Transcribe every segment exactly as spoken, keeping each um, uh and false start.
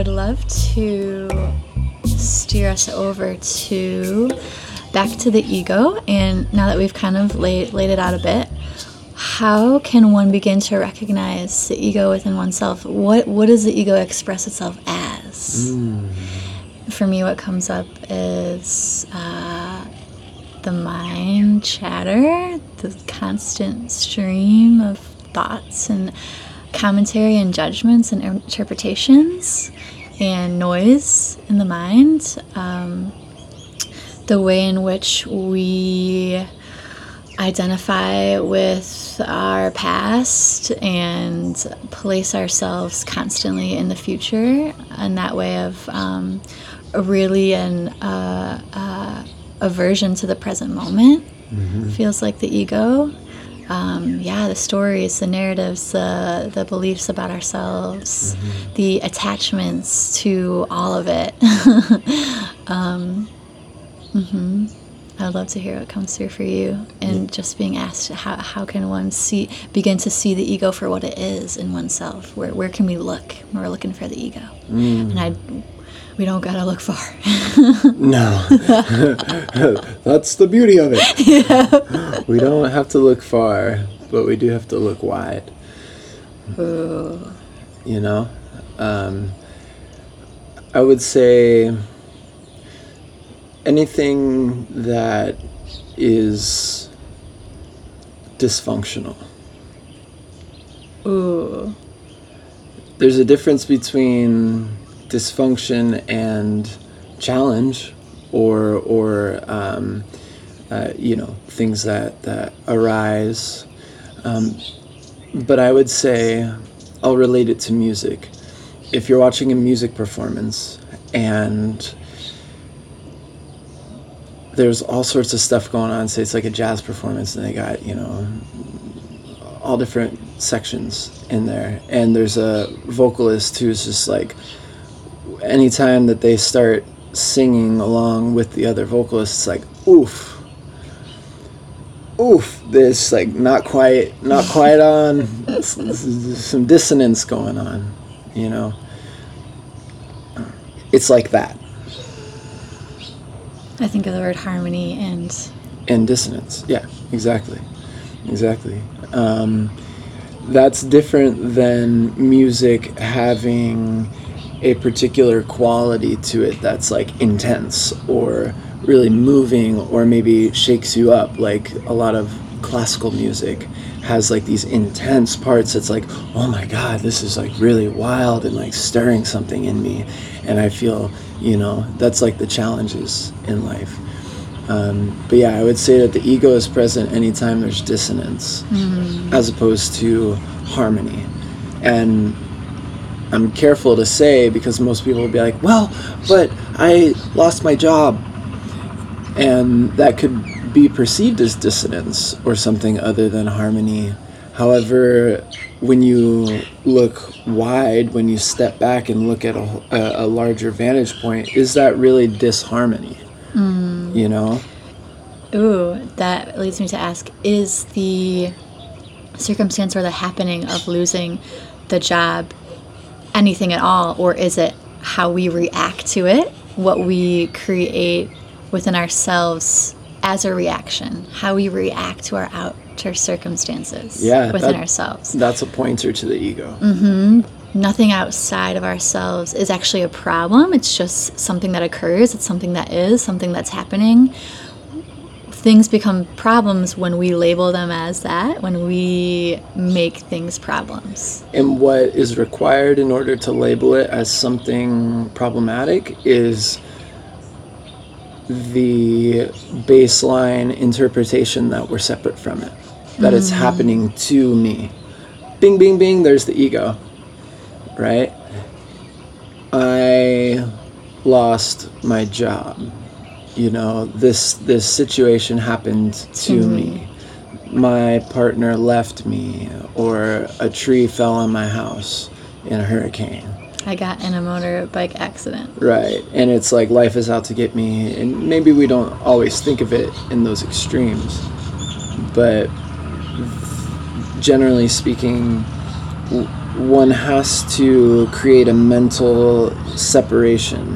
would love to steer us over to back to the ego. And now that we've kind of laid, laid it out a bit, how can one begin to recognize the ego within oneself? What what does the ego express itself as? Mm. For me, what comes up is uh, the mind chatter, the constant stream of thoughts and commentary and judgments and interpretations and noise in the mind. Um, the way in which we identify with our past and place ourselves constantly in the future, and that way of um, really an uh, uh, aversion to the present moment. Mm-hmm. Feels like the ego. Um, yeah, the stories, the narratives, the the beliefs about ourselves, mm-hmm. the attachments to all of it. um, mm-hmm. I would love to hear what comes through for you, and just being asked how how can one see begin to see the ego for what it is in oneself. Where where can we look when we're looking for the ego? Mm. And I, we don't gotta look far. No, that's the beauty of it. Yeah. We don't have to look far, but we do have to look wide. Ooh. You know, um, I would say anything that is dysfunctional. Ooh. There's a difference between dysfunction and challenge, or or um, uh, you know, things that that arise. Um, but I would say I'll relate it to music. If you're watching a music performance and there's all sorts of stuff going on, say it's like a jazz performance and they got, you know, all different sections in there, and there's a vocalist who's just like, anytime that they start singing along with the other vocalists, it's like, oof, oof, there's like not quite, not quite on, some dissonance going on, you know. It's like that. I think of the word harmony and... And dissonance, yeah, exactly, exactly. Um, that's different than music having a particular quality to it that's like intense or really moving or maybe shakes you up. Like a lot of classical music has like these intense parts that's like, oh my God, this is like really wild and like stirring something in me. And I feel, you know, that's like the challenges in life. Um, but yeah, I would say that the ego is present anytime there's dissonance, mm-hmm. as opposed to harmony. And I'm careful to say, because most people will be like, well, but I lost my job. And that could be perceived as dissonance or something other than harmony. However, when you look wide, when you step back and look at a, a, a larger vantage point, is that really disharmony? Mm. You know? Ooh, that leads me to ask, is the circumstance or the happening of losing the job anything at all, or is it how we react to it, what we create within ourselves as a reaction, how we react to our outer circumstances yeah, within that, ourselves? That's a pointer to the ego. Mm-hmm. Nothing outside of ourselves is actually a problem. It's just something that occurs. It's something that is, something that's happening. Things become problems when we label them as that, when we make things problems. And what is required in order to label it as something problematic is the baseline interpretation that we're separate from it, that mm. it's happening to me. Bing, bing, bing, there's the ego, right? I lost my job. You know, this this situation happened to mm-hmm. me. My partner left me, or a tree fell on my house in a hurricane. I got in a motorbike accident. Right, and it's like life is out to get me, and maybe we don't always think of it in those extremes, but generally speaking, w- one has to create a mental separation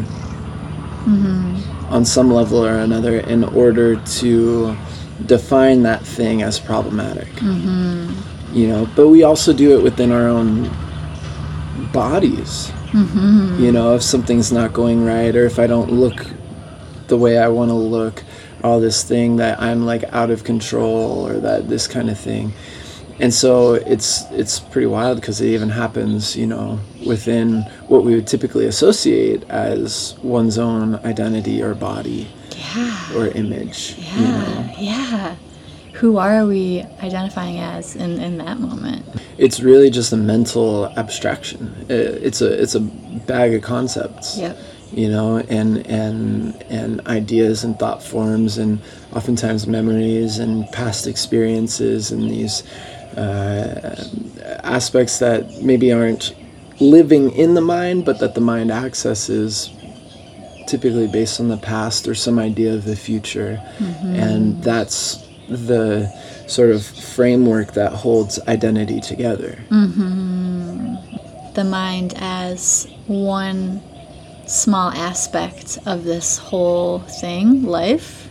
on some level or another in order to define that thing as problematic. You know, but we also do it within our own bodies. You know, if something's not going right, or if I don't look the way I want to look, all this thing that I'm like out of control, or that this kind of thing. And so it's it's pretty wild, because it even happens, you know, within what we would typically associate as one's own identity or body Yeah. or image. Yeah. You know, Yeah. Who are we identifying as in, in that moment? it's really just a mental abstraction. I- It's a it's a bag of concepts. Yep. You know, and and and ideas and thought forms, and oftentimes memories and past experiences, and these uh, aspects that maybe aren't living in the mind, but that the mind accesses, typically based on the past or some idea of the future. And that's the sort of framework that holds identity together. The mind as one small aspect of this whole thing, life,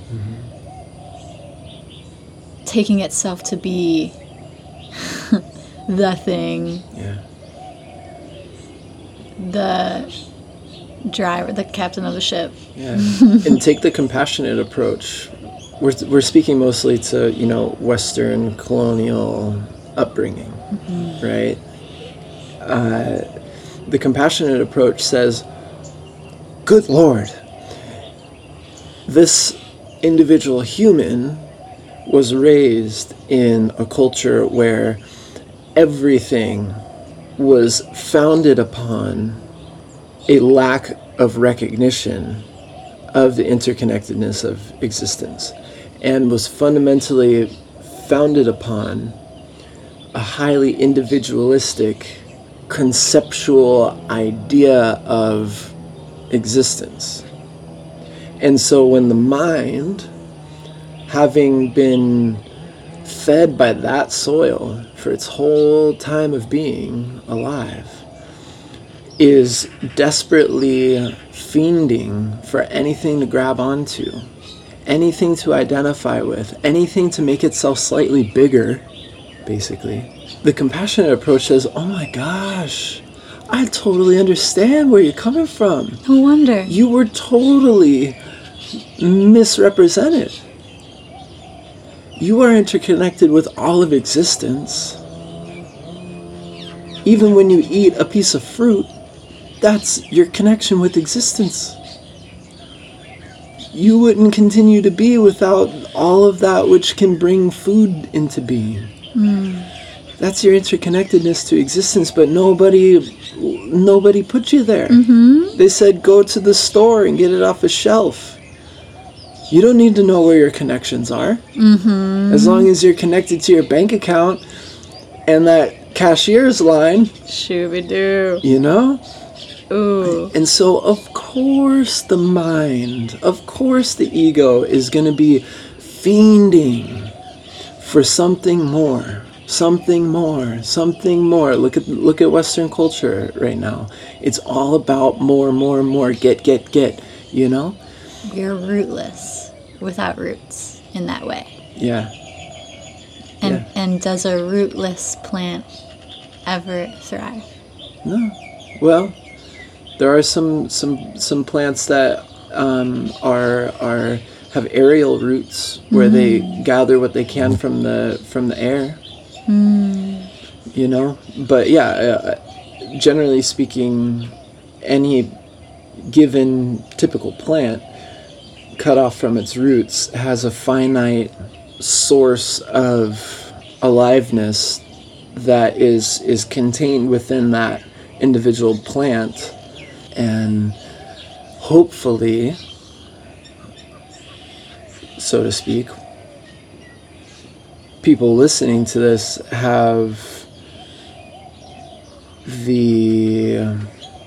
taking itself to be the thing, Yeah. the driver, the captain of the ship. Yeah. And take the compassionate approach. We're, we're speaking mostly to, you know, Western colonial upbringing, right? Uh, the compassionate approach says, good Lord, this individual human was raised in a culture where everything was founded upon a lack of recognition of the interconnectedness of existence, and was fundamentally founded upon a highly individualistic conceptual idea of existence. And so when the mind, having been fed by that soil for its whole time of being alive, is desperately fiending for anything to grab onto, anything to identify with, anything to make itself slightly bigger, basically, the compassionate approach says, oh my gosh, I totally understand where you're coming from. No wonder. You were totally misrepresented. You are interconnected with all of existence. Even when you eat a piece of fruit, that's your connection with existence. You wouldn't continue to be without all of that which can bring food into being. That's your interconnectedness to existence, but nobody nobody put you there. They said go to the store and get it off a shelf. You don't need to know where your connections are. As long as you're connected to your bank account and that cashier's line, Shooby-doo. you know? Ooh. And so, of course, the mind, of course, the ego is going to be fiending for something more, something more, something more. Look at look at Western culture right now. It's all about more, more, more. Get, get, get. You know? We're rootless without roots in that way. Yeah. And Yeah. and does a rootless plant ever thrive? No. Well, there are some some some plants that um, are are have aerial roots where they gather what they can from the from the air. You know, but yeah, uh, generally speaking, any given typical plant cut off from its roots has a finite source of aliveness that is is contained within that individual plant, and hopefully, so to speak, people listening to this have the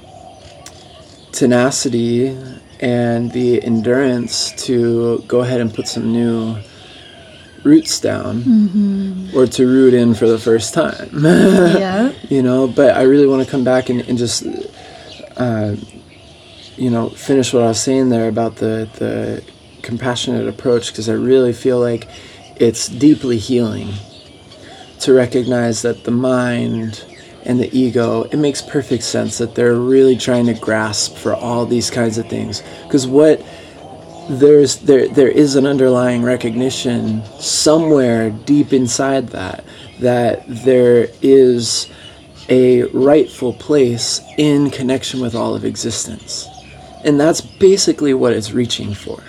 tenacity and the endurance to go ahead and put some new roots down, Mm-hmm. or to root in for the first time. Yeah. You know, but I really want to come back and, and just, uh, you know, finish what I was saying there about the, the compassionate approach, because I really feel like it's deeply healing to recognize that the mind and the ego, it makes perfect sense that they're really trying to grasp for all these kinds of things. Because what there's there there is an underlying recognition somewhere deep inside that that there is a rightful place in connection with all of existence. And that's basically what it's reaching for.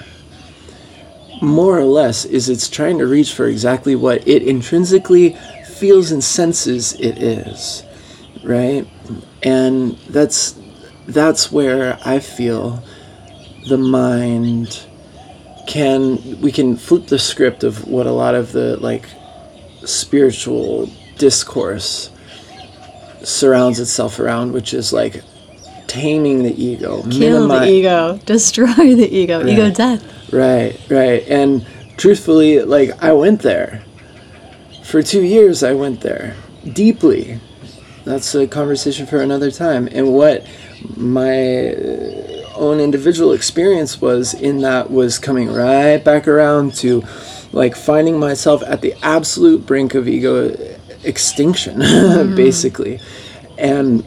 More or less is it's trying to reach for exactly what it intrinsically feels and senses it is, right? And that's that's where I feel the mind can, we can flip the script of what a lot of the like spiritual discourse surrounds itself around, which is like taming the ego, Kill minimi- the ego, destroy the ego, Right. ego death. Right, right. And truthfully, like, I went there. For two years, I went there. Deeply. That's a conversation for another time. And what my own individual experience was in that was coming right back around to, like, finding myself at the absolute brink of ego extinction, mm. basically. And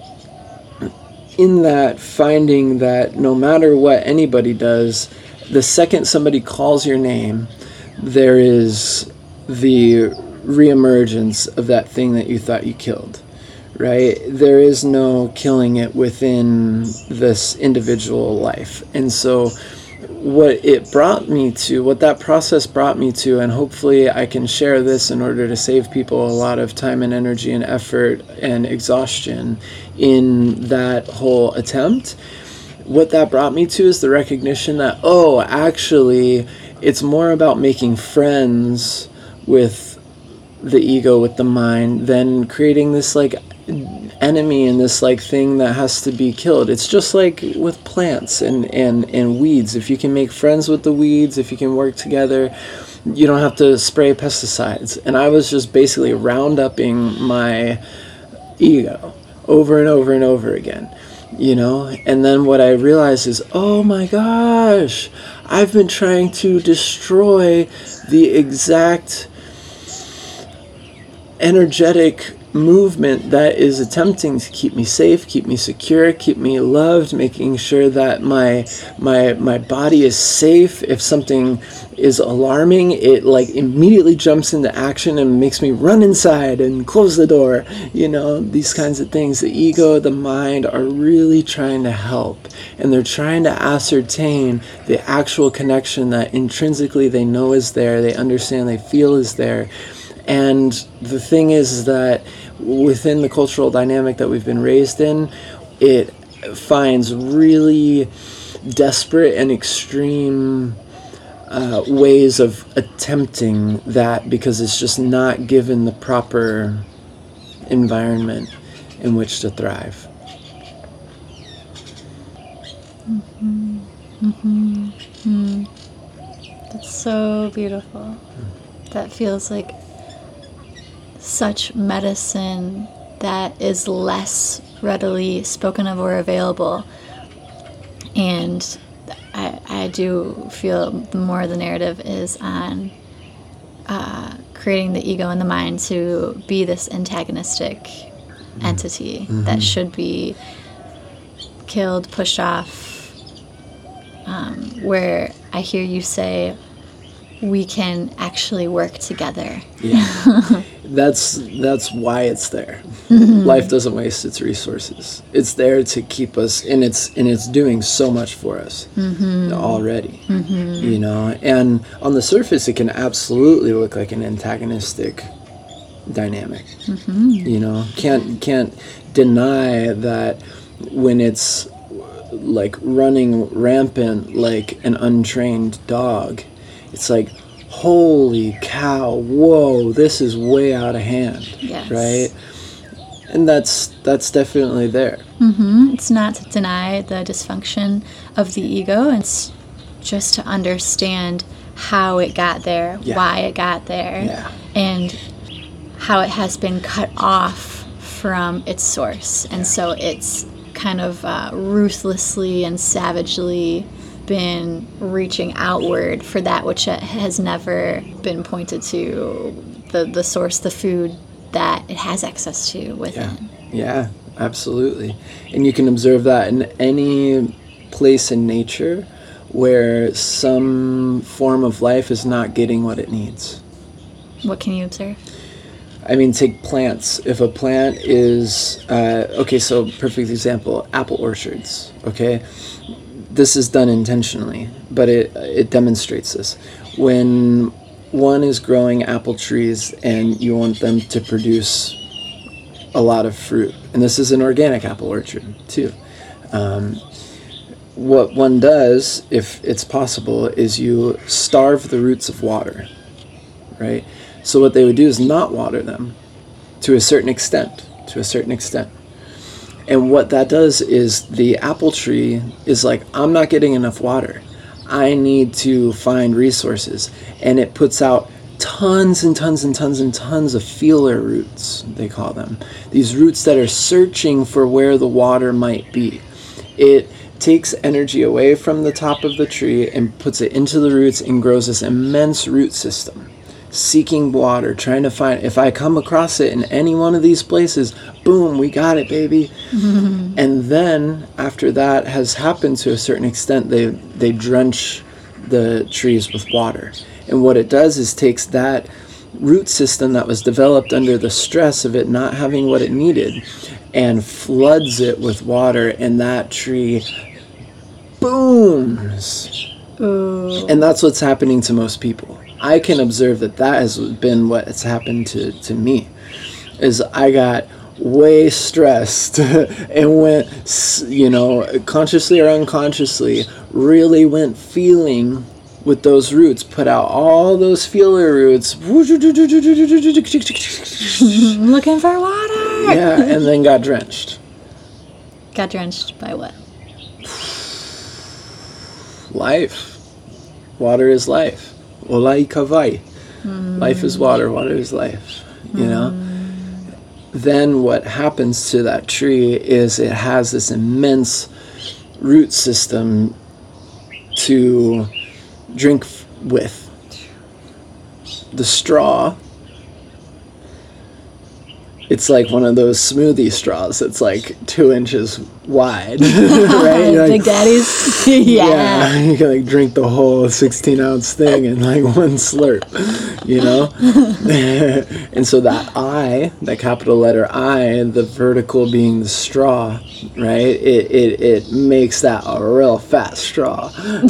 in that, finding that no matter what anybody does, the second somebody calls your name, there is the reemergence of that thing that you thought you killed, right? There is no killing it within this individual life. And so what it brought me to, what that process brought me to, and hopefully I can share this in order to save people a lot of time and energy and effort and exhaustion in that whole attempt. What that brought me to is the recognition that, oh, actually, it's more about making friends with the ego, with the mind, than creating this like enemy and this like thing that has to be killed. It's just like with plants and, and, and weeds. If you can make friends with the weeds, if you can work together, you don't have to spray pesticides. And I was just basically round-upping my ego over and over and over again. You know, and then what I realized is, oh my gosh, I've been trying to destroy the exact energetic movement that is attempting to keep me safe, keep me secure, keep me loved, making sure that my my my body is safe. If something is alarming, it like immediately jumps into action and makes me run inside and close the door. You know, these kinds of things. The ego, the mind are really trying to help, and they're trying to ascertain the actual connection that intrinsically they know is there, they understand, they feel is there. And the thing is that within the cultural dynamic that we've been raised in, it finds really desperate and extreme uh, ways of attempting that, because it's just not given the proper environment in which to thrive. Mm-hmm. Mm-hmm. Mm. That's so beautiful. That feels like such medicine that is less readily spoken of or available. And I, I do feel the more the narrative is on uh, creating the ego and the mind to be this antagonistic mm-hmm. entity mm-hmm. that should be killed, pushed off, um, where I hear you say, we can actually work together. Yeah. that's that's why it's there. Mm-hmm. Life doesn't waste its resources. It's there to keep us, and it's and it's doing so much for us mm-hmm. already. Mm-hmm. You know, and on the surface, it can absolutely look like an antagonistic dynamic. Mm-hmm. You know, can't can't deny that when it's like running rampant like an untrained dog. It's like, holy cow, whoa, this is way out of hand, yes. right? And that's that's definitely there. Mm-hmm. It's not to deny the dysfunction of the ego. It's just to understand how it got there, Yeah. why it got there, Yeah. and how it has been cut off from its source. And Yeah. so it's kind of uh, ruthlessly and savagely been reaching outward for that which it has never been pointed to, the, the source, the food that it has access to within. Yeah, absolutely. And you can observe that in any place in nature where some form of life is not getting what it needs. What can you observe? I mean, take plants. If a plant is, uh, okay, so perfect example, apple orchards, okay? This is done intentionally, but it it demonstrates this. When one is growing apple trees and you want them to produce a lot of fruit, and this is an organic apple orchard too, um, what one does, if it's possible, is you starve the roots of water, right? So what they would do is not water them to a certain extent, to a certain extent. And what that does is the apple tree is like, I'm not getting enough water. I need to find resources. And it puts out tons and tons and tons and tons of feeler roots, they call them. These roots that are searching for where the water might be. It takes energy away from the top of the tree and puts it into the roots and grows this immense root system, seeking water, trying to find, if I come across it in any one of these places, boom, we got it, baby. Mm-hmm. And then after that has happened to a certain extent, they they drench the trees with water. And what it does is takes that root system that was developed under the stress of it not having what it needed and floods it with water, and that tree booms. Ooh. And that's what's happening to most people. I can observe that that has been what has happened to, to me, is I got way stressed and went, you know, consciously or unconsciously, really went feeling with those roots, put out all those feeler roots. Looking for water. Yeah, and then got drenched. Got drenched by what? Life. Water is life. Olai kavai. Mm. Life is water, water is life. You mm. know? Then what happens to that tree is it has this immense root system to drink f- with. The straw, it's like one of those smoothie straws that's like two inches wide, right? You're Big like, Daddies. Yeah. Yeah, you can like drink the whole sixteen ounce thing in like one slurp, you know? And so that I, that capital letter I, the vertical being the straw, right? It it, it makes that a real fat straw.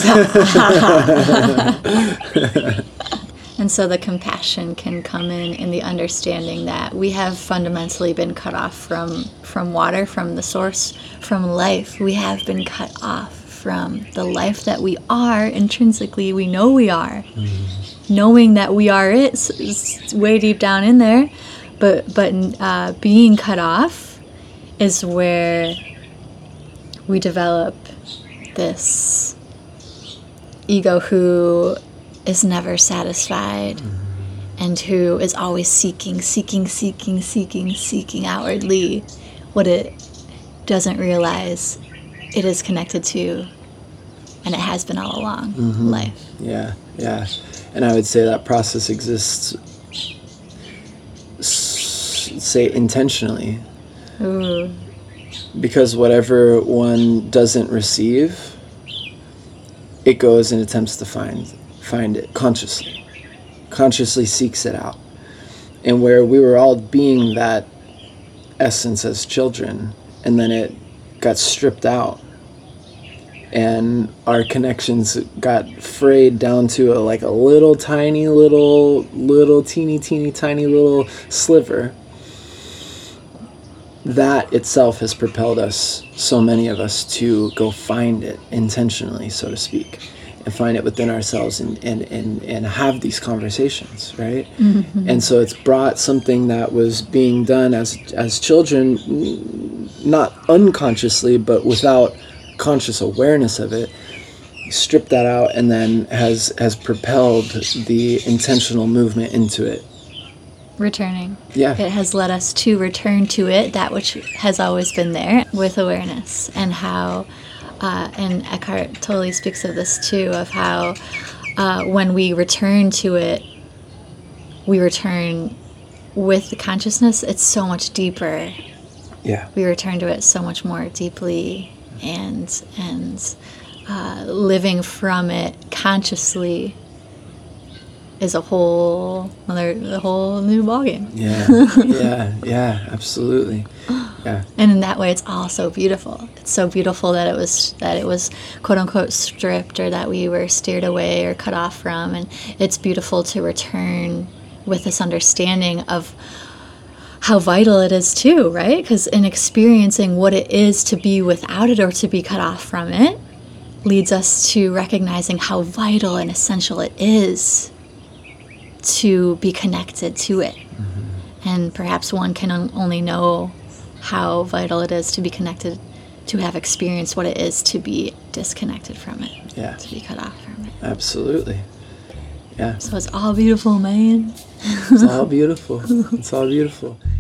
And so the compassion can come in in the understanding that we have fundamentally been cut off from, from water, from the source, from life. We have been cut off from the life that we are intrinsically. We know we are. Mm-hmm. Knowing that we are it is way deep down in there. But, but uh, being cut off is where we develop this ego who is never satisfied, mm-hmm. and who is always seeking, seeking, seeking, seeking, seeking outwardly what it doesn't realize it is connected to, and it has been all along, mm-hmm. life. Yeah, yeah. And I would say that process exists, s- say, intentionally. Ooh. Because whatever one doesn't receive, it goes and attempts to find find it consciously, consciously seeks it out. And where we were all being that essence as children, and then it got stripped out, and our connections got frayed down to a, like a little tiny little, little teeny, teeny, tiny little sliver. That itself has propelled us, so many of us, to go find it intentionally, so to speak. And find it within ourselves and, and, and, and have these conversations, right? Mm-hmm. And so it's brought something that was being done as as children, not unconsciously, but without conscious awareness of it, stripped that out and then has has propelled the intentional movement into it. Returning. Yeah. It has led us to return to it, that which has always been there, with awareness. And how, uh, and Eckhart totally speaks of this too, of how uh, when we return to it, we return with the consciousness. It's so much deeper. Yeah. We return to it so much more deeply, and and uh, living from it consciously is a whole another a whole new ballgame. Yeah, yeah, yeah, absolutely. Yeah. And in that way, it's all so beautiful. It's so beautiful that it was that it was quote unquote stripped, or that we were steered away or cut off from. And it's beautiful to return with this understanding of how vital it is too, right? Because in experiencing what it is to be without it or to be cut off from it, leads us to recognizing how vital and essential it is to be connected to it. Mm-hmm. And perhaps one can only know how vital it is to be connected, to have experienced what it is to be disconnected from it, yeah. to be cut off from it. Absolutely. Yeah. So it's all beautiful, man. It's all beautiful. It's all beautiful.